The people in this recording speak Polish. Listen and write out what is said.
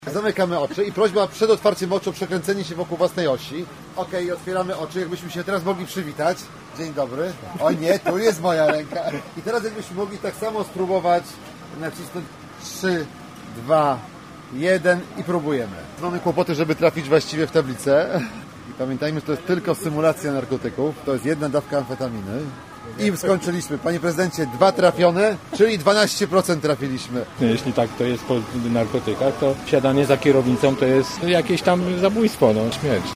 Zamykamy oczy i prośba przed otwarciem oczu o przekręcenie się wokół własnej osi. Okej, otwieramy oczy, jakbyśmy się teraz mogli przywitać. Dzień dobry. O nie, tu jest moja ręka. I teraz jakbyśmy mogli tak samo spróbować nacisnąć 3, 2, 1 i próbujemy. Mamy kłopoty, żeby trafić właściwie w tablicę. I pamiętajmy, że to jest tylko symulacja narkotyków. To jest 1 dawka amfetaminy. I skończyliśmy. Panie prezydencie, 2 trafione, czyli 12% trafiliśmy. Jeśli tak to jest po narkotykach, to siadanie za kierownicą to jest jakieś tam zabójstwo, śmierć.